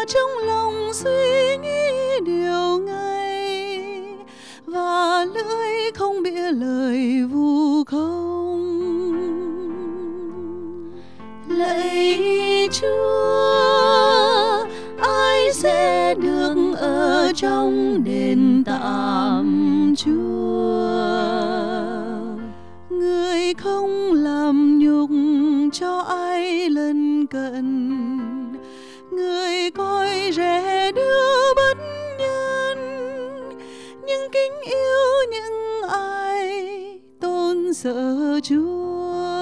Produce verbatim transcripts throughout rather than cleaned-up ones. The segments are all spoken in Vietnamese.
trong lòng suy nghĩ điều ngày, và lưỡi không bĩa lời vu khống. Lạy Chúa, ai sẽ được ở trong đền tạm Chúa? Người không làm nhục cho ai lân cận, người coi rẻ đứa bất nhân, nhưng kính yêu những ai tôn sợ Chúa.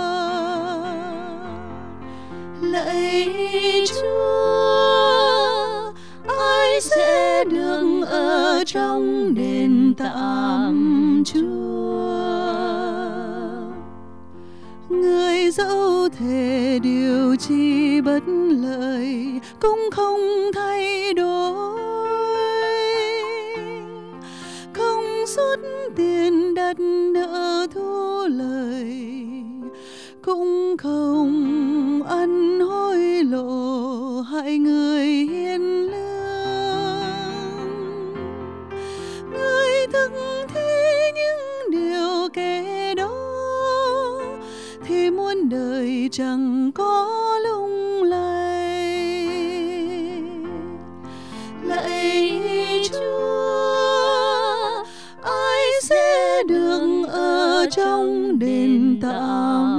Lạy Chúa, ai sẽ được ở trong đền tạm Chúa? Người dẫu thể điều chi bất lợi cũng không thay đổi, không rút tiền đặt nợ thu lời, cũng không ăn hối lộ hại người hiền lương. Người thực thi những điều kể đó thì muôn đời chẳng có lung lay. Lạy Chúa, ai sẽ được ở trong đền tạm